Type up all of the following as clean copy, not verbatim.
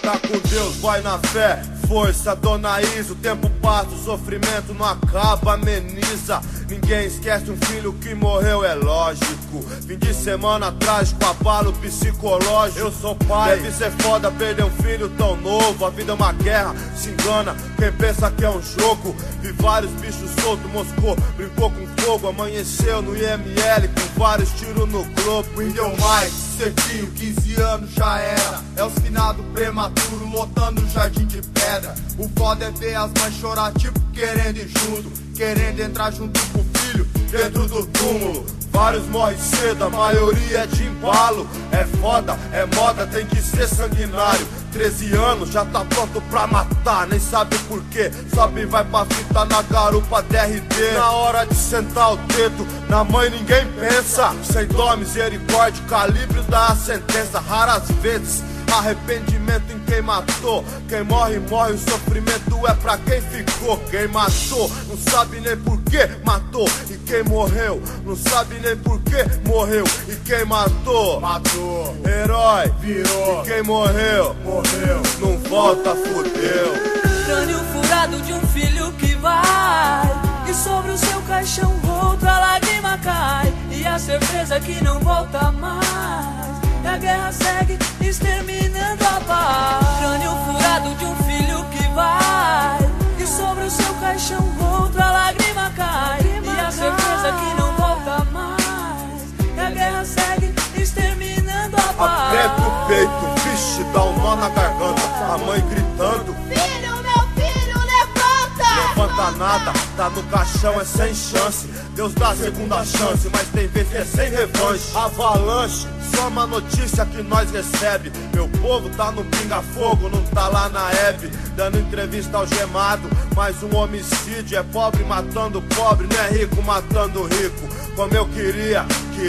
Tá com Deus, vai na fé, força, dona Isa. O tempo passa, o sofrimento não acaba, ameniza. Ninguém esquece um filho que morreu, é lógico. Fim de semana trágico, abalo psicológico. Eu sou pai, deve ser foda perder um filho tão novo. A vida é uma guerra, se engana quem pensa que é um jogo. Vi vários bichos soltos, moscou, brincou com fogo. Amanheceu no IML com vários tiros no globo. Windel Mike, certinho, 15 anos já era. É os finados prematuro, lotando o jardim de pedra. O foda é ver as mães chorar, tipo querendo ir junto, querendo entrar junto com o filho dentro do túmulo. Vários morrem cedo, a maioria é de embalo. É foda, é moda, tem que ser sanguinário. 13 anos, já tá pronto pra matar, nem sabe por quê. Sobe e vai pra fita na garupa DRD. Na hora de sentar o dedo, na mãe ninguém pensa. Sem dó, misericórdia, o calibre da sentença. Raras vezes arrependimento em quem matou. Quem morre, morre, o sofrimento é pra quem ficou. Quem matou, não sabe nem por que matou. E quem morreu, não sabe nem por que morreu. E quem matou, matou. Herói, virou. E quem morreu, morreu. Não volta, fudeu. Crânio furado de um filho que vai, e sobre o seu caixão outra lágrima cai. E a certeza que não volta mais. E a guerra segue, exterminando a paz. Crânio furado de um filho que vai, e sobre o seu caixão outra lágrima cai. E a certeza que não volta mais. E a guerra segue, exterminando a paz. Aperta o peito, vixe, dá um nó na garganta. A mãe gritando: filho, meu filho, levanta! Levanta nada, tá no caixão, é sem chance. Deus dá segunda chance, mas tem vez que é sem revanche. Avalanche, só uma notícia que nós recebe. Meu povo tá no pinga-fogo, não tá lá na Hebe. Dando entrevista algemado, mais um homicídio. É pobre matando pobre, não é rico matando rico. Como eu queria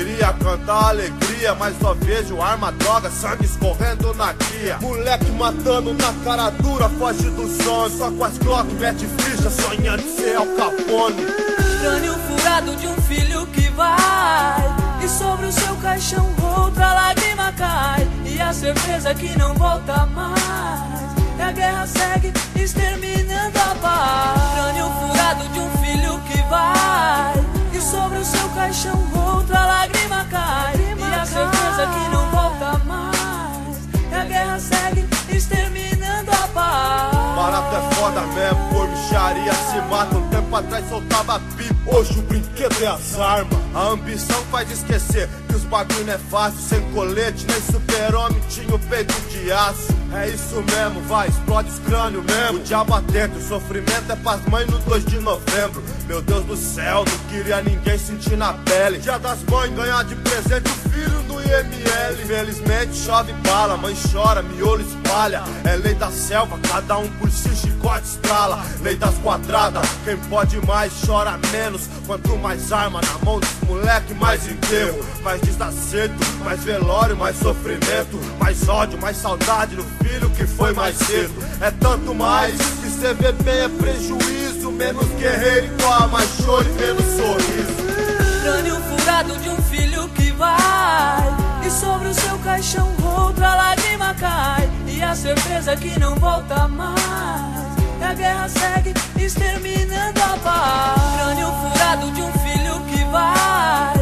cantar alegria, mas só vejo arma, droga, sangue escorrendo na guia. Moleque matando na cara dura, foge do sono. Só com as Glock, mete ficha, sonhando de ser Al Capone. Crânio furado de um filho que vai, e sobre o seu caixão outra lágrima cai. E a certeza que não volta mais. E a guerra segue, exterminando a paz. Crânio furado de um filho que vai, e sobre o seu caixão outra lágrima cai. E a certeza que não volta mais. E a guerra segue, exterminando a paz. Barato é foda mesmo, por bicharia se mata. Um tempo atrás soltava pipa, hoje o brinquedo é as armas. A ambição faz esquecer que os bagulho não é fácil. Sem colete, nem super-homem tinha o peito de aço. É isso mesmo, vai, explode os crânios mesmo. O diabo atento, o sofrimento é pras mães no 2 de novembro. Meu Deus do céu, não queria ninguém sentir na pele. Dia das mães, ganhar de presente o filho do IML. Infelizmente chove bala, mãe chora, miolo espalha. É lei da selva, cada um por si, chicote estrala. Lei das quadradas, quem pode mais chora menos. Quanto mais arma na mão dos moleque, mais enterro. Mais desacerto, mais velório, mais sofrimento. Mais ódio, mais saudade do filho que foi mais cedo. É tanto mais que cê vê bem é prejuízo. Menos guerreiro igual, mais choro e menos sorriso. Crânio furado de um filho que vai, e sobre o seu caixão outra lágrima cai. E a certeza que não volta mais. E a guerra segue, exterminando a paz. Crânio furado de um filho que vai,